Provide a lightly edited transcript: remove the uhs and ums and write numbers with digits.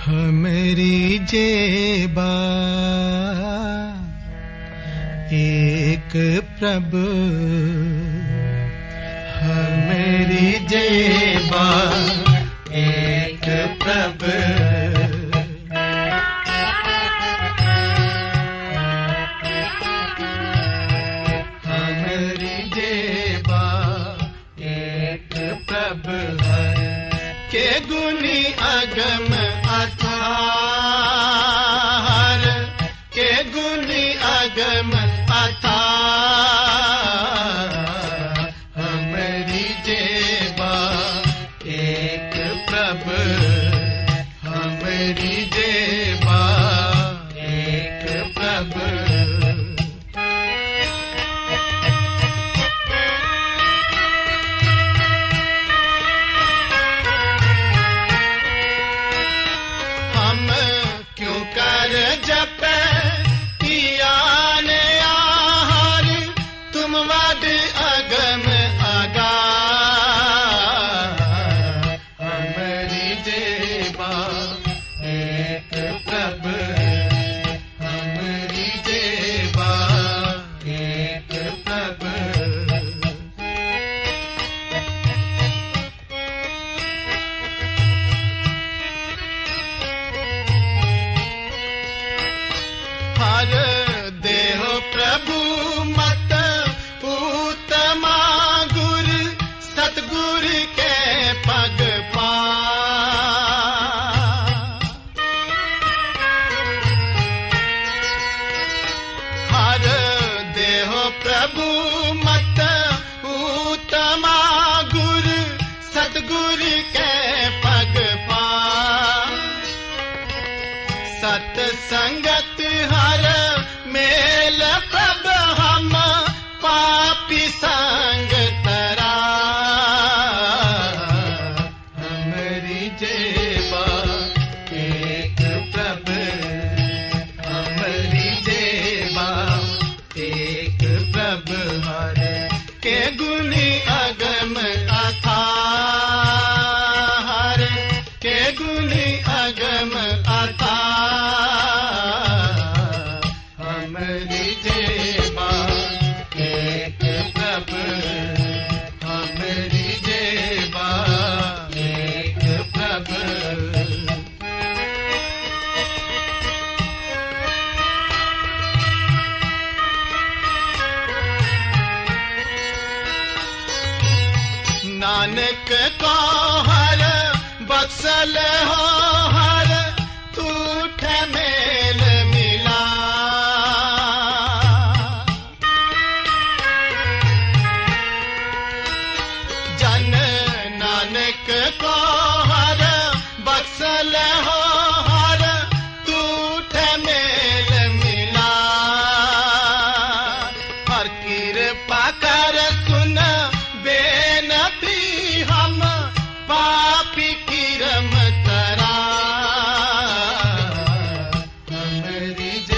हमरी जेबा एक प्रभु, हमरी जेबा एक प्रभु, हमरी जेबा एक प्रभु है, के गुनी अगम अथार, के गुनी अगम अथार, हमरी जेबा एक प्रभु, हमरी जेबा एक प्रभु। जप कियाने आहार, तुम वड अगम आगार, हमरी जेबा एक प्रभु, हमरी जेबा एक प्रभु। हर देह प्रभु मत उत्तमा गुर, सतगुर के पग पा, हर देह प्रभु मत उत्तमा गुर, सतगुर के पग पा, सत्संगत हर मेल प्रभ हम पापी संग तरा, हमरी जेबा एक प्रभु, हमरी जेबा एक प्रभु हर, के गुनी अगम अथार, के गुनी अगम अथार, हमरी जेबा एक प्रभु, हमरी जेबा एक प्रभु। नानक को हर बख्शल हो हर, तूठ मेल मिला, जन नानक को हर बख्शल हो हर, तूठ मेल मिला, हर कृपा कर सुन बेनती हम पापी किरम तरा, हमरी